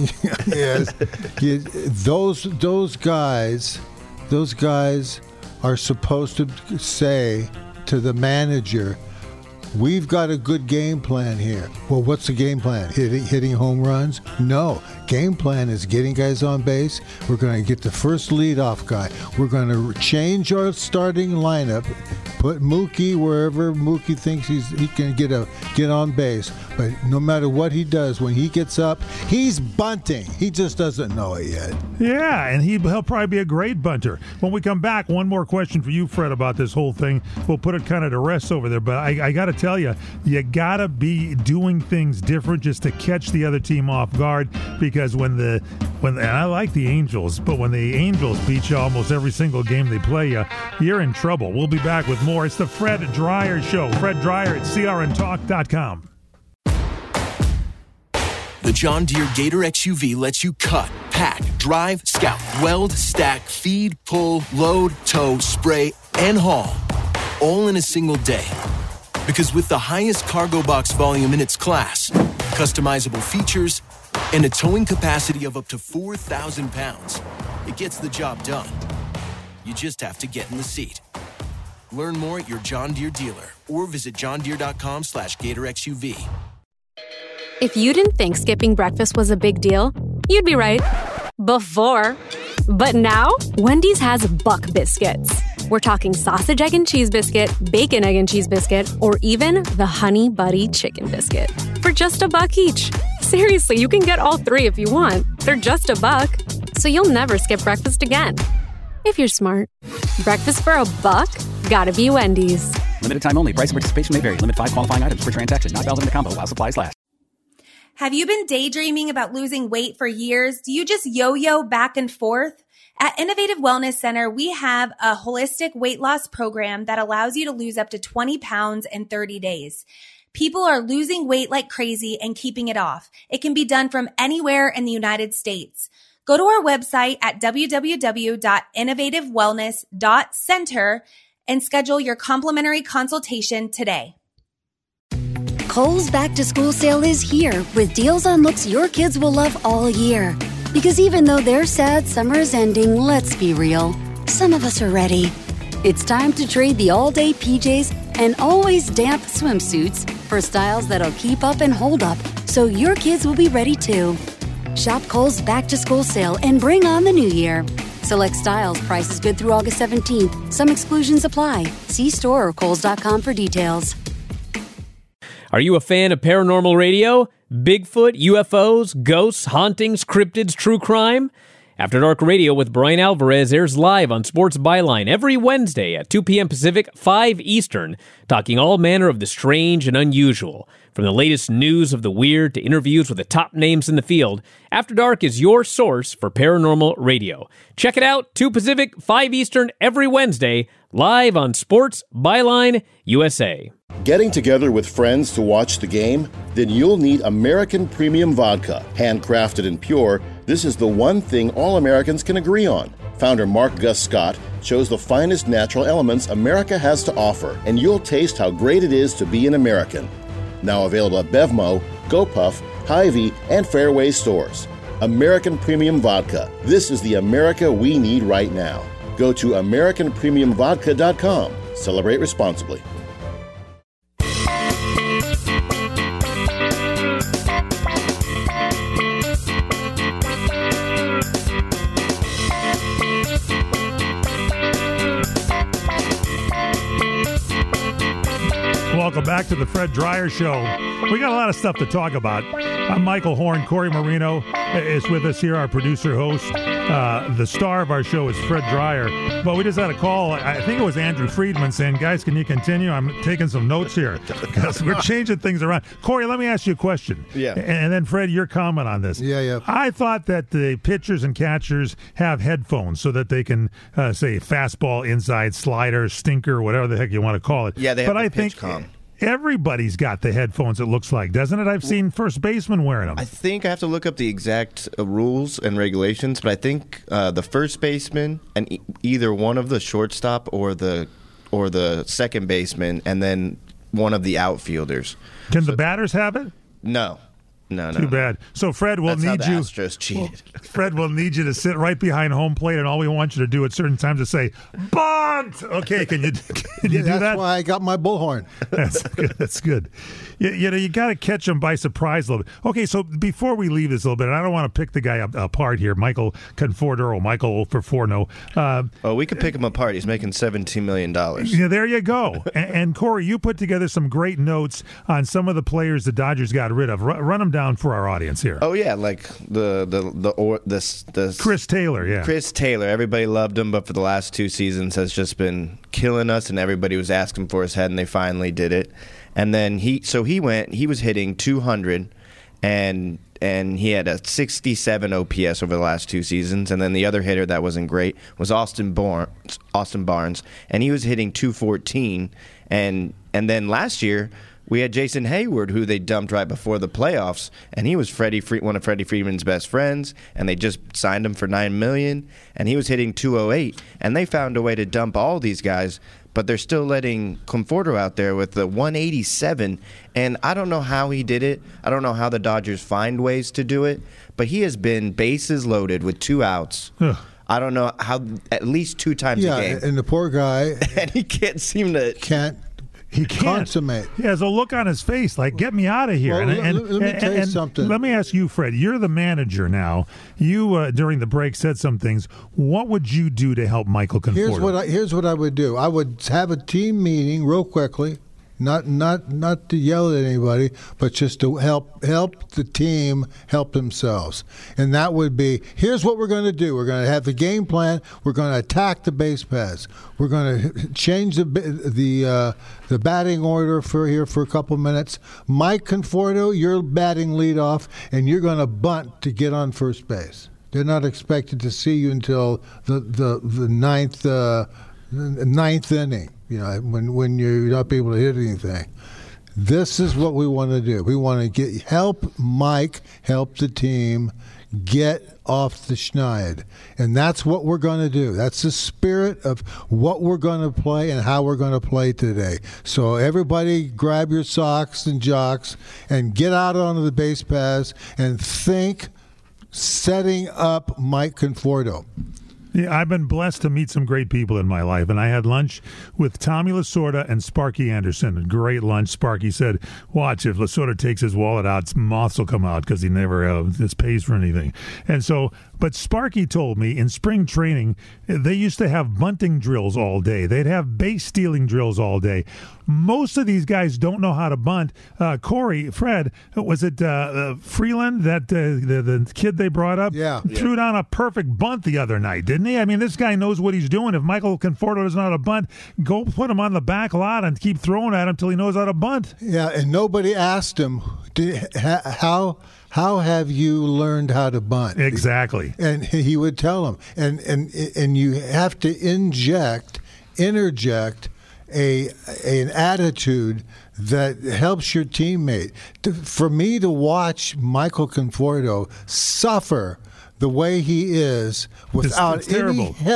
Yes, you, those those guys, those guys are supposed to say to the manager, "We've got a good game plan here." Well, what's the game plan? Hitting, hitting home runs? No. Game plan is getting guys on base. We're going to get the first leadoff guy. We're going to change our starting lineup. Put Mookie wherever Mookie thinks he's he can get a get on base. But no matter what he does, when he gets up, he's bunting. He just doesn't know it yet. Yeah, and he, he'll probably be a great bunter. When we come back, one more question for you, Fred, about this whole thing. We'll put it kind of to rest over there. But I, I got to tell you, you got to be doing things different just to catch the other team off guard. Because when the when and I like the Angels, but when the Angels beat you almost every single game they play you, you're in trouble. We'll be back with more. It's the Fred Dreyer Show. Fred Dreyer at C R N talk dot com. The John Deere Gator X U V lets you cut, pack, drive, scout, weld, stack, feed, pull, load, tow, spray, and haul, all in a single day. Because with the highest cargo box volume in its class, customizable features, and a towing capacity of up to four thousand pounds, it gets the job done. You just have to get in the seat. Learn more at your John Deere dealer or visit john deere dot com slash gator X U V. If you didn't think skipping breakfast was a big deal, you'd be right. Before. But now, Wendy's has Buck Biscuits. We're talking sausage, egg, and cheese biscuit, bacon, egg, and cheese biscuit, or even the Honey Buddy Chicken Biscuit. For just a buck each. Seriously, you can get all three if you want. They're just a buck. So you'll never skip breakfast again. If you're smart. Breakfast for a buck? Gotta be Wendy's. Limited time only. Price and participation may vary. Limit five qualifying items per transaction. Not valid in the combo while supplies last. Have you been daydreaming about losing weight for years? Do you just yo-yo back and forth? At Innovative Wellness Center, we have a holistic weight loss program that allows you to lose up to twenty pounds in thirty days. People are losing weight like crazy and keeping it off. It can be done from anywhere in the United States. Go to our website at w w w dot innovative wellness dot center and schedule your complimentary consultation today. Kohl's Back to School sale is here with deals on looks your kids will love all year. Because even though they're sad summer is ending, let's be real, some of us are ready. It's time to trade the all-day P Js and always damp swimsuits for styles that'll keep up and hold up, so your kids will be ready too. Shop Kohl's Back to School sale and bring on the new year. Select styles, prices good through August seventeenth. Some exclusions apply. See store or kohls dot com for details. Are you a fan of paranormal radio? Bigfoot, U F Os, ghosts, hauntings, cryptids, true crime? After Dark Radio with Brian Alvarez airs live on Sports Byline every Wednesday at two p.m. Pacific, five Eastern, talking all manner of the strange and unusual. From the latest news of the weird to interviews with the top names in the field, After Dark is your source for paranormal radio. Check it out, two Pacific, five Eastern, every Wednesday, live on Sports Byline U S A. Getting together with friends to watch the game? Then you'll need American Premium Vodka. Handcrafted and pure, this is the one thing all Americans can agree on. Founder Mark Gus Scott chose the finest natural elements America has to offer, and you'll taste how great it is to be an American. Now available at Bevmo, GoPuff, Hy-Vee, and Fairway stores. American Premium Vodka. This is the America we need right now. Go to American Premium Vodka dot com. Celebrate responsibly. Welcome back to the Fred Dreyer Show. We got a lot of stuff to talk about. I'm Michael Horn. Corey Marino is with us here, our producer host. Uh, the star of our show is Fred Dreyer. But we just had a call. I think it was Andrew Friedman saying, guys, can you continue? I'm taking some notes here because we're changing things around. Corey, let me ask you a question. Yeah. And then, Fred, your comment on this. Yeah, yeah. I thought that the pitchers and catchers have headphones so that they can uh, say fastball, inside, slider, stinker, whatever the heck you want to call it. Yeah, they have but the I pitch think com. Everybody's got the headphones, it looks like, doesn't it? I've seen first basemen wearing them. I think I have to look up the exact uh, rules and regulations, but I think uh, the first baseman and e- either one of the shortstop or the or the second baseman, and then one of the outfielders. Can so, the batters have it? No. No, no. Too bad. So Fred will That's need how the you. Astros cheated. Well, Fred will need you to sit right behind home plate, and all we want you to do at certain times is say "bunt." Okay, can you can you yeah, do that's that? That's why I got my bullhorn. That's good. That's good. You, you know, you got to catch them by surprise a little bit. Okay, so before we leave this a little bit, and I don't want to pick the guy up, apart here, Michael Conforto, Michael Conforto. Uh, oh, we could pick him apart. He's making seventeen million dollars. Yeah, there you go. and, and Corey, you put together some great notes on some of the players the Dodgers got rid of. R- run them down for our audience here. Oh yeah, like the the the or this this Chris Taylor, yeah. Chris Taylor. Everybody loved him, but for the last two seasons has just been killing us, and everybody was asking for his head, and they finally did it. And then he so he went. He was hitting two hundred, and and he had a sixty-seven O P S over the last two seasons. And then the other hitter that wasn't great was Austin Barnes. Austin Barnes, and he was hitting two fourteen. And and then last year we had Jason Hayward, who they dumped right before the playoffs, and he was Freddie Fre- one of Freddie Freeman's best friends, and they just signed him for nine million dollars, and he was hitting two oh eight, and they found a way to dump all these guys, but they're still letting Conforto out there with the one eighty-seven, and I don't know how he did it. I don't know how the Dodgers find ways to do it, but he has been bases loaded with two outs. I don't know how, at least two times yeah, a game. And the poor guy. And he can't seem to. Can't. He can't. Consummate. He has a look on his face like, get me out of here. Well, and, and, let, let me and, tell you and something. Let me ask you, Fred. You're the manager now. You, uh, during the break, said some things. What would you do to help Michael Conforto? Here's what I, here's what I would do. I would have a team meeting real quickly, not not not to yell at anybody, but just to help help the team help themselves. And that would be, here's what we're going to do. We're going to have the game plan. We're going to attack the base paths. We're going to change the the uh, the batting order for here for a couple minutes. Mike Conforto, you're batting leadoff, and you're going to bunt to get on first base. They're not expected to see you until the the the ninth uh, ninth inning. You know, when when you're not able to hit anything. This is what we want to do. We want to get help Mike, help the team get off the schneid. And that's what we're going to do. That's the spirit of what we're going to play and how we're going to play today. So everybody grab your socks and jocks and get out onto the base paths and think setting up Mike Conforto. Yeah, I've been blessed to meet some great people in my life, and I had lunch with Tommy Lasorda and Sparky Anderson. A great lunch. Sparky said, watch, if Lasorda takes his wallet out, moths will come out because he never uh, just pays for anything. And so, but Sparky told me in spring training, they used to have bunting drills all day. They'd have base stealing drills all day. Most of these guys don't know how to bunt. Uh, Corey, Fred, was it uh, uh, Freeland, that uh, the, the kid they brought up? Yeah. Threw down a perfect bunt the other night, didn't he? I mean, this guy knows what he's doing. If Michael Conforto doesn't know how to bunt, go put him on the back lot and keep throwing at him until he knows how to bunt. Yeah, and nobody asked him, did, how how have you learned how to bunt? Exactly. And he would tell them. And, and, and you have to inject, interject, A, a an attitude that helps your teammate. To, for me to watch Michael Conforto suffer the way he is without it's, it's any terrible. help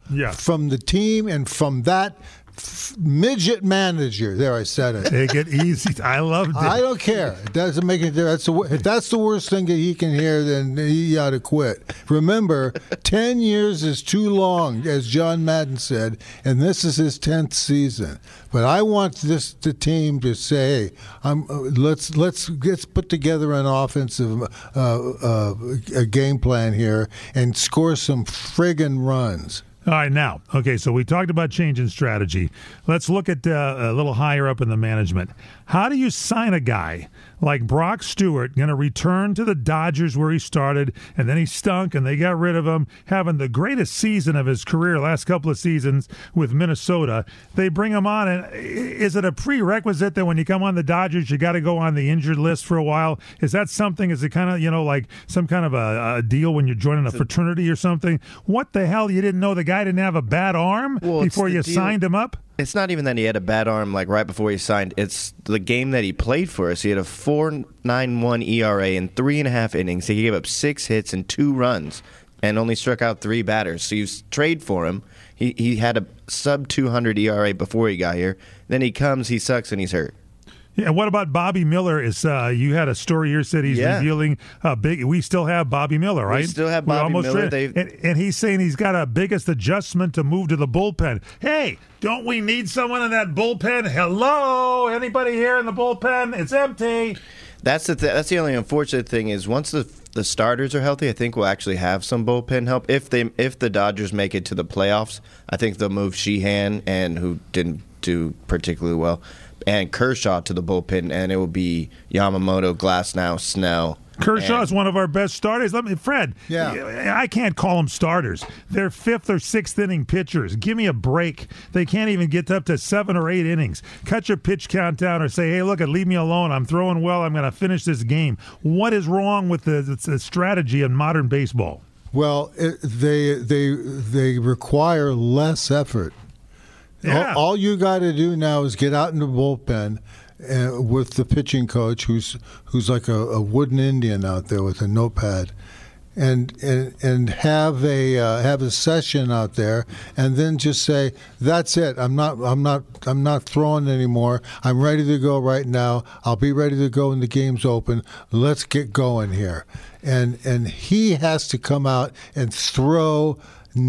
Yeah. From the team and from that f- midget manager. There, I said it. Take it easy. I loved it. I don't care. It doesn't make it. That's the, if that's the worst thing that he can hear, then he ought to quit. Remember, ten years is too long, as John Madden said, and this is his tenth season. But I want this the team to say, hey, I'm, uh, let's let's let's put together an offensive uh, uh, a game plan here and score some friggin' runs. All right, now, okay, so we talked about changing strategy. Let's look at uh, a little higher up in the management. How do you sign a guy like Brock Stewart, going to return to the Dodgers where he started, and then he stunk, and they got rid of him, having the greatest season of his career last couple of seasons with Minnesota. They bring him on, and is it a prerequisite that when you come on the Dodgers, you got to go on the injured list for a while? Is that something, is it kind of, you know, like some kind of a, a deal when you're joining a fraternity or something? What the hell? You didn't know the guy didn't have a bad arm well, before you deal. signed him up? It's not even that he had a bad arm like right before he signed. It's the game that he played for us. He had a four point nine one E R A in three and a half innings. He gave up six hits and two runs and only struck out three batters. So you trade for him. He he had a sub two hundred E R A before he got here. Then he comes, he sucks, and he's hurt. Yeah, what about Bobby Miller? Is uh, you had a story here said he's yeah. revealing uh, big. We still have Bobby Miller, right? We still have Bobby Miller. And, and he's saying he's got a biggest adjustment to move to the bullpen. Hey, don't we need someone in that bullpen? Hello, anybody here in the bullpen? It's empty. That's the th- that's the only unfortunate thing is once the the starters are healthy, I think we'll actually have some bullpen help. If they if the Dodgers make it to the playoffs, I think they'll move Sheehan and who didn't do particularly well, and Kershaw to the bullpen, and it will be Yamamoto, Glasnow, Snell. Kershaw and, is one of our best starters. Let me, Fred. Yeah. I can't call them starters. They're fifth or sixth inning pitchers. Give me a break. They can't even get up to seven or eight innings. Cut your pitch count down, or say, "Hey, look, leave me alone. I'm throwing well. I'm going to finish this game." What is wrong with the, the strategy in modern baseball? Well, it, they they they require less effort. Yeah. All, all you got to do now is get out in the bullpen uh, with the pitching coach, who's who's like a, a wooden Indian out there with a notepad, and and and have a uh, have a session out there, and then just say, "That's it. I'm not I'm not I'm not throwing anymore. I'm ready to go right now. I'll be ready to go when the game's open. Let's get going here." And and he has to come out and throw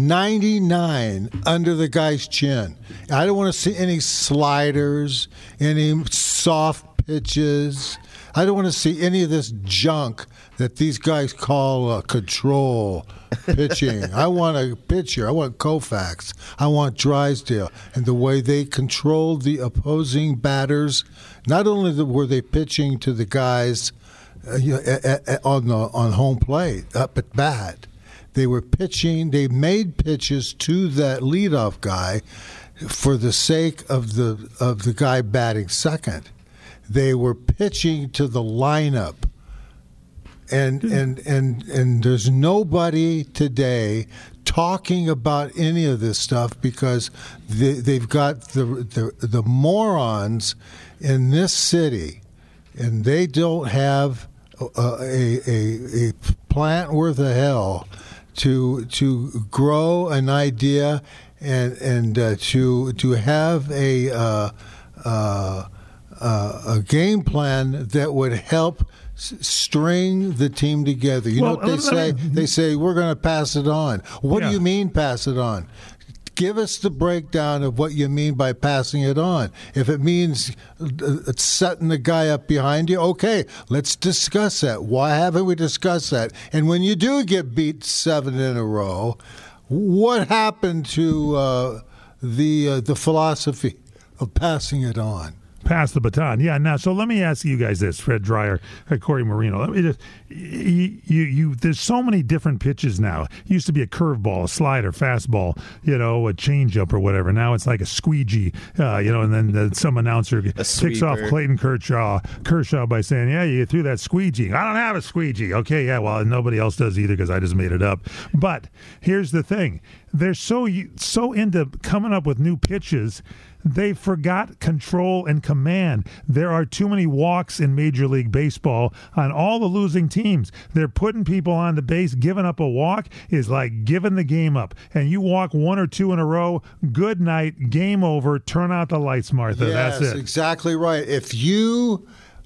ninety-nine under the guy's chin. I don't want to see any sliders, any soft pitches. I don't want to see any of this junk that these guys call uh, control pitching. I want a pitcher. I want Koufax. I want Drysdale. And the way they controlled the opposing batters, not only were they pitching to the guys uh, you know, a, a, on the on home plate, up at bat, they were pitching, they made pitches to that leadoff guy for the sake of the of the guy batting second. They were pitching to the lineup. And and and and there's nobody today talking about any of this stuff because they, they've got the, the the morons in this city, and they don't have a a, a, a plant worth of hell to to grow an idea and and uh, to to have a uh, uh, uh, a game plan that would help s- string the team together. You well, know what they say? They say we're going to pass it on. What yeah. do you mean pass it on? Give us the breakdown of what you mean by passing it on. If it means uh, setting the guy up behind you, okay, let's discuss that. Why haven't we discussed that? And when you do get beat seven in a row, what happened to uh, the uh, the philosophy of passing it on? Pass the baton. Yeah, now, so let me ask you guys this, Fred Dreyer, uh, Corey Marino. Let me just, you, you, you, there's so many different pitches now. It used to be a curveball, a slider, fastball, you know, a changeup or whatever. Now it's like a squeegee, uh, you know, and then the, some announcer picks off Clayton Kershaw, Kershaw by saying, yeah, you threw that squeegee. I don't have a squeegee. Okay, yeah, well, nobody else does either because I just made it up. But here's the thing. They're so so into coming up with new pitches They forgot control and command. There are too many walks in Major League Baseball on all the losing teams. They're putting people on the base. Giving up a walk is like giving the game up. And you walk one or two in a row, good night, game over, turn out the lights, Martha. Yes, That's it. Exactly right. If you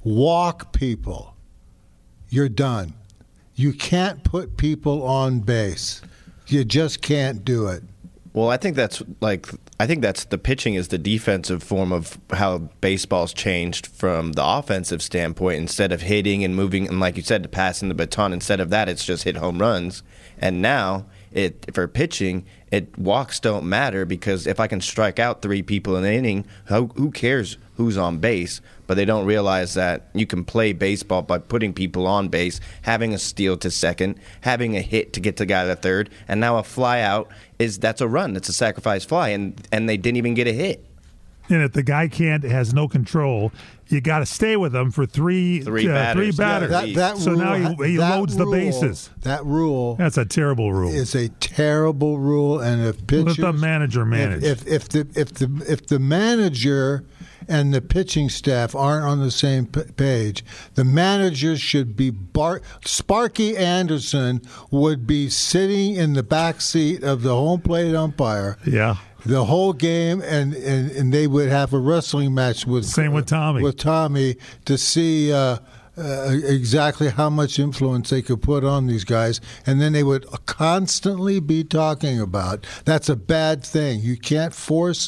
walk people, you're done. You can't put people on base. You just can't do it. Well, I think that's like I think that's the pitching is the defensive form of how baseball's changed from the offensive standpoint. Instead of hitting and moving, and like you said, passing the baton. Instead of that, it's just hit home runs. And now, it for pitching, it walks don't matter because if I can strike out three people in an inning, who, who cares who's on base? But they don't realize that you can play baseball by putting people on base, having a steal to second, having a hit to get the guy to third, and now a fly out is that's a run. That's a sacrifice fly, and and they didn't even get a hit. And if the guy can't has no control, you got to stay with him for three three uh, batters. Three batters. Yeah, that, that so rule, now he, he that loads rule, the bases. That rule. That's a terrible rule. It's a terrible rule, and if pitchers, let the manager manage. If, if, if the if the if the manager and the pitching staff aren't on the same p- page, the managers should be bar- Sparky Anderson would be sitting in the back seat of the home plate umpire. Yeah. The whole game, and, and, and they would have a wrestling match with same with Tommy with Tommy to see uh, uh, exactly how much influence they could put on these guys, and then they would constantly be talking about that's a bad thing. You can't force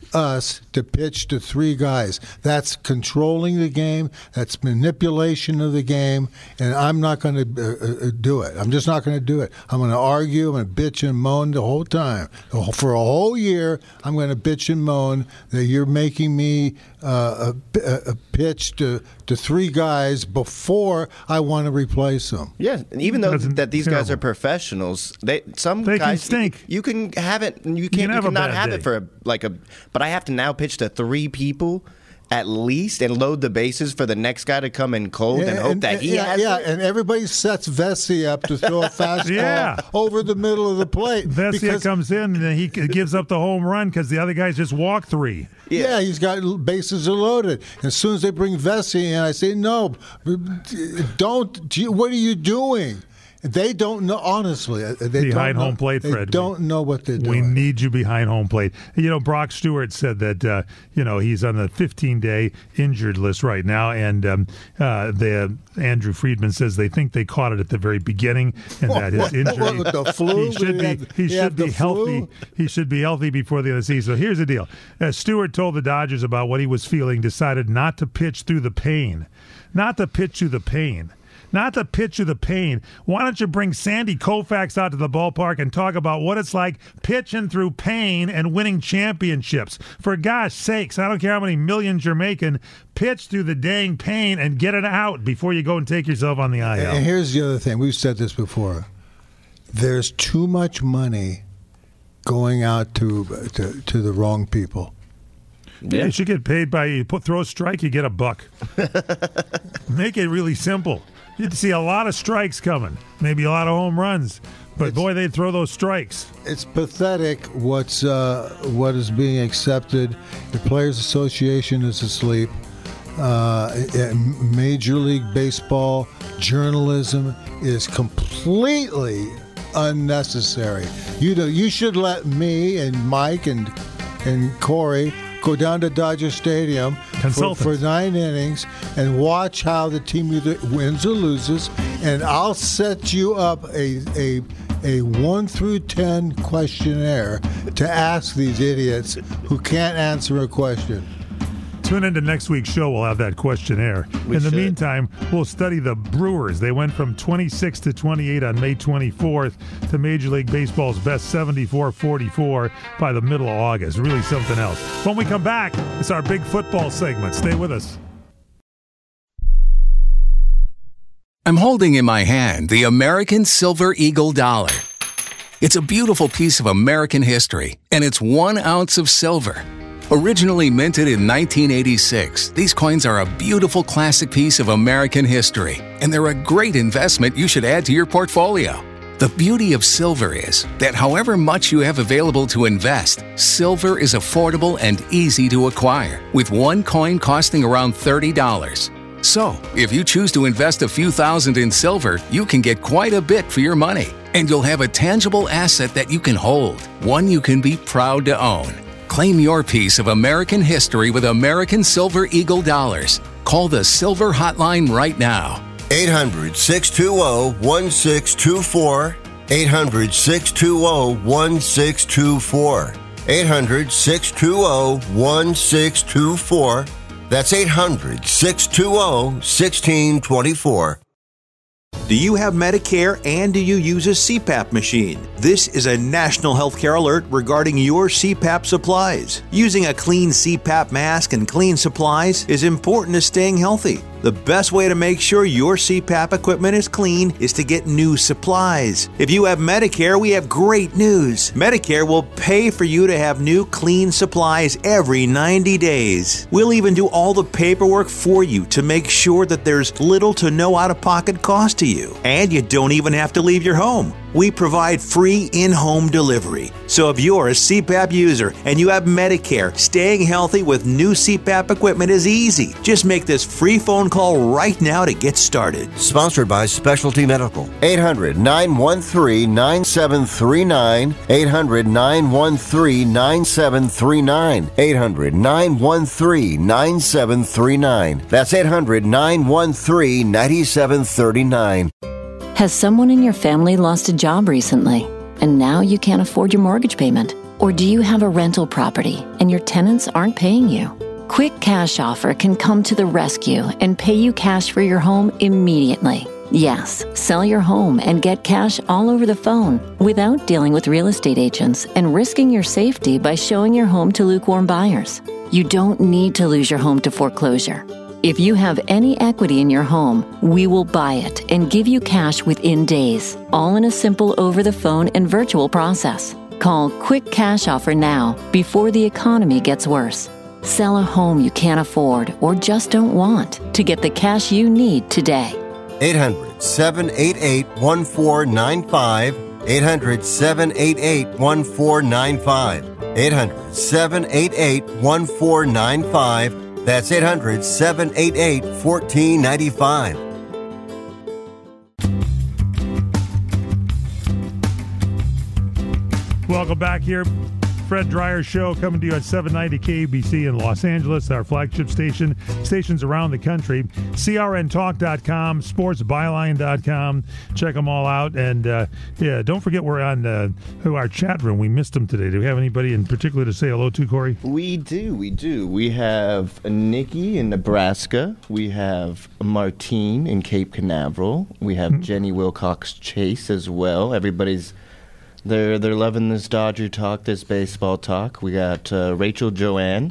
us to pitch to three guys. That's controlling the game. That's manipulation of the game, and I'm not going to uh, do it. I'm just not going to do it. I'm going to argue. I'm going to bitch and moan the whole time. For a whole year, I'm going to bitch and moan that you're making me uh, a, a pitch to, to three guys before I want to replace them. Yeah, and even though that these terrible. guys are professionals, they some they guys can stink. You, you can have it. You you can't. Can you have cannot a have day. it for a, like a. But I have to now pitch to three people at least and load the bases for the next guy to come in cold yeah, and hope and, that he yeah, has yeah, it. and everybody sets Vesey up to throw a fastball yeah. over the middle of the plate. Vesey because, comes in and he gives up the home run because the other guys just walk three. Yeah. yeah, he's got bases are loaded. As soon as they bring Vesey in, I say, no, don't. What are you doing? They don't know, honestly. They behind don't know, home plate, they Fred. don't know what they're doing. We need you behind home plate. You know, Brock Stewart said that, uh, you know, he's on the fifteen-day injured list right now, and um, uh, the Andrew Friedman says they think they caught it at the very beginning, and that his injury, what, the flu? he should be, he he should be healthy. Flu? He should be healthy before the end of the season. So here's the deal. Uh, Stewart told the Dodgers about what he was feeling, decided not to pitch through the pain. Not to pitch through the pain. Not to pitch you the pain. Why don't you bring Sandy Koufax out to the ballpark and talk about what it's like pitching through pain and winning championships? For gosh sakes, I don't care how many millions you're making, pitch through the dang pain and get it out before you go and take yourself on the I L. And here's the other thing. We've said this before. There's too much money going out to to, to the wrong people. Yeah, you should get paid by you put throw a strike, you get a buck. Make it really simple. You'd see a lot of strikes coming, maybe a lot of home runs, but it's, boy, they'd throw those strikes. It's pathetic what's uh, what is being accepted. The Players Association is asleep. Uh, Major League Baseball journalism is completely unnecessary. You know, you should let me and Mike and and Corey go down to Dodger Stadium for, for nine innings and watch how the team either wins or loses, and I'll set you up a a a one through ten questionnaire to ask these idiots who can't answer a question. Tune into next week's show. We'll have that questionnaire. We in the should. meantime, we'll study the Brewers. They went from twenty-six to twenty-eight on May twenty-fourth to Major League Baseball's best seventy-four forty-four by the middle of August. Really something else. When we come back, it's our big football segment. Stay with us. I'm holding in my hand the American Silver Eagle dollar. It's a beautiful piece of American history, and it's one ounce of silver. Originally minted in nineteen eighty-six, these coins are a beautiful classic piece of American history, and they're a great investment you should add to your portfolio. The beauty of silver is that however much you have available to invest, silver is affordable and easy to acquire, with one coin costing around thirty dollars. So, if you choose to invest a few thousand in silver, you can get quite a bit for your money, and you'll have a tangible asset that you can hold, one you can be proud to own. Claim your piece of American history with American Silver Eagle dollars. Call the Silver Hotline right now. eight hundred, six two zero, one six two four. eight hundred, six two zero, one six two four. eight hundred, six two zero, one six two four. That's eight hundred, six two zero, one six two four. Do you have Medicare and do you use a C PAP machine? This is a national healthcare alert regarding your C PAP supplies. Using a clean C PAP mask and clean supplies is important to staying healthy. The best way to make sure your C PAP equipment is clean is to get new supplies. If you have Medicare, we have great news. Medicare will pay for you to have new clean supplies every ninety days. We'll even do all the paperwork for you to make sure that there's little to no out-of-pocket cost to you. And you don't even have to leave your home. We provide free in-home delivery. So if you're a C PAP user and you have Medicare, staying healthy with new C PAP equipment is easy. Just make this free phone call right now to get started. Sponsored by Specialty Medical. eight hundred, nine one three, nine seven three nine. eight hundred, nine one three, nine seven three nine. eight hundred, nine one three, nine seven three nine. That's eight hundred, nine one three, nine seven three nine. Has someone in your family lost a job recently, and now you can't afford your mortgage payment? Or do you have a rental property and your tenants aren't paying you? Quick Cash Offer can come to the rescue and pay you cash for your home immediately. Yes, sell your home and get cash all over the phone without dealing with real estate agents and risking your safety by showing your home to lukewarm buyers. You don't need to lose your home to foreclosure. If you have any equity in your home, we will buy it and give you cash within days, all in a simple over-the-phone and virtual process. Call Quick Cash Offer now before the economy gets worse. Sell a home you can't afford or just don't want to get the cash you need today. eight hundred, seven eight eight, one four nine five. eight hundred, seven eight eight, one four nine five. eight hundred, seven eight eight, one four nine five. That's eight hundred, seven eight eight, one four nine five. Welcome back here. Fred Dreyer Show coming to you at seven ninety K B C in Los Angeles, our flagship station. Stations around the country. C R N talk dot com, sports byline dot com. Check them all out. And, uh, yeah, don't forget we're on uh, our chat room. We missed them today. Do we have anybody in particular to say hello to, Corey? We do. We do. We have Nikki in Nebraska. We have Martine in Cape Canaveral. We have mm-hmm. Jenny Wilcox Chase as well. Everybody's They're they're loving this Dodger talk, this baseball talk. We got uh, Rachel Joanne,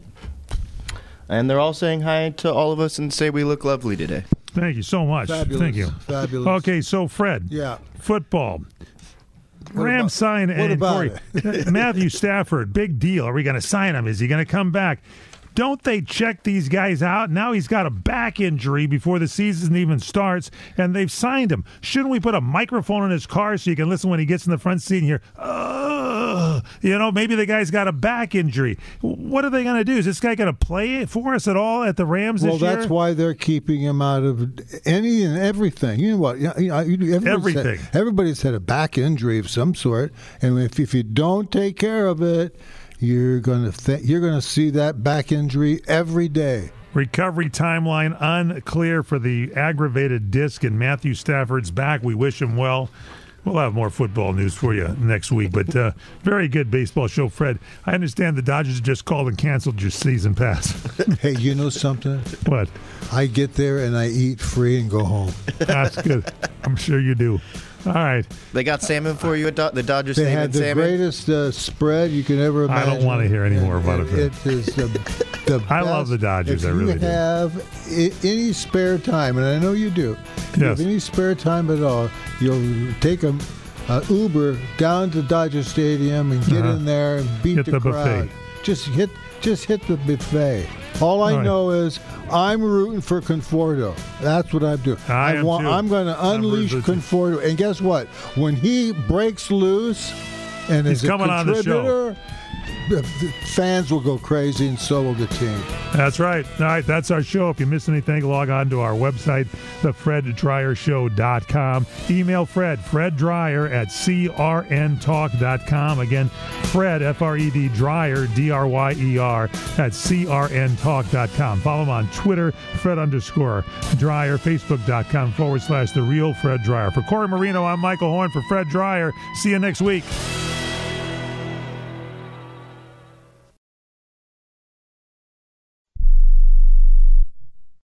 and they're all saying hi to all of us and say we look lovely today. Thank you so much. Fabulous. Thank you. Fabulous. Okay, so Fred. Yeah. Football. Rams sign what and about Corey, it? Matthew Stafford, big deal. Are we going to sign him? Is he going to come back? Don't they check these guys out? Now he's got a back injury before the season even starts, and they've signed him. Shouldn't we put a microphone in his car so you can listen when he gets in the front seat and hear, oh, you know, maybe the guy's got a back injury. What are they going to do? Is this guy going to play for us at all at the Rams well, this year? Well, that's why they're keeping him out of any and everything. You know what? You know, everybody's everything. Had, everybody's had a back injury of some sort, and if, if you don't take care of it, You're gonna th- you're gonna see that back injury every day. Recovery timeline unclear for the aggravated disc in Matthew Stafford's back. We wish him well. We'll have more football news for you next week, but uh, very good baseball show, Fred. I understand the Dodgers just called and canceled your season pass. Hey, you know something? What? I get there and I eat free and go home. That's good. I'm sure you do. All right. They got salmon for you at Do- the Dodgers. They had the salmon? greatest uh, spread you could ever imagine. I don't want to hear any more about it. it. It is the, the I best. love the Dodgers. If I really you do. have I- any spare time, and I know you do, if you Yes. have any spare time at all, you'll take a uh, Uber down to Dodger Stadium and get Uh-huh. in there and beat Hit the, the crowd. buffet. Just hit, just hit the buffet. All I All right. know is I'm rooting for Conforto. That's what I'm doing. I am want, too. I'm going to unleash I'm rooting. Conforto. And guess what? When he breaks loose and He's is a coming on the show. contributor, the the fans will go crazy, and so will the team. That's right. All right, that's our show. If you miss anything, log on to our website, the fred dryer show dot com. Email Fred, Fred Dryer at c r n talk dot com. Again, Fred, F R E D, Dryer, D R Y E R, at c r n talk dot com. Follow him on Twitter, Fred underscore Dryer, Facebook.com forward slash The Real Fred Dryer. For Corey Marino, I'm Michael Horn. For Fred Dryer, see you next week.